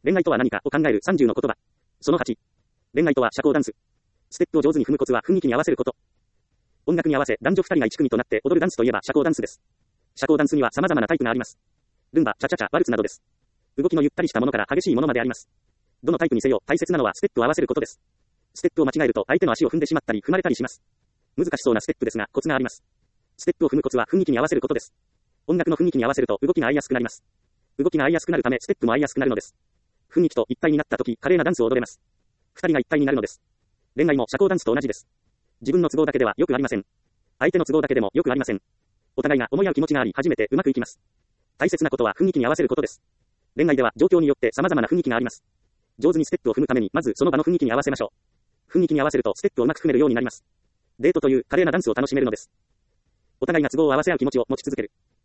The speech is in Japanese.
恋愛とは何かを考える30の言葉。その8。恋愛とは社交ダンス。ステップを上手に踏むコツは雰囲気に合わせること。音楽に合わせ男女2人が1組となって踊るダンスといえば社交ダンスです。社交ダンスには様々なタイプがあります。ルンバ、チャチャチャ、ワルツなどです。動きのゆったりしたものから激しいものまであります。どのタイプにせよ大切なのはステップを合わせることです。ステップを間違えると相手の足を踏んでしまったり踏まれたりします。難しそうなステップですがコツがあります。ステップを踏むコツは雰囲気に合わせることです。音楽の雰囲気に合わせると動きが合いやすくなります。動きが合いやすくなるためステップも合いやすくなるのです。雰囲気と一体になった時華麗なダンスを踊れます。二人が一体になるのです。恋愛も社交ダンスと同じです。自分の都合だけではよくありません。相手の都合だけでもよくありません。お互いが思い合う気持ちがあり初めてうまくいきます。大切なことは雰囲気に合わせることです。恋愛では状況によって様々な雰囲気があります。上手にステップを踏むためにまずその場の雰囲気に合わせましょう。雰囲気に合わせるとステップをうまく踏めるようになります。デートという華麗なダンスを楽しめるのです。お互いが都合を合わせ合う気持ちを持ち続ける。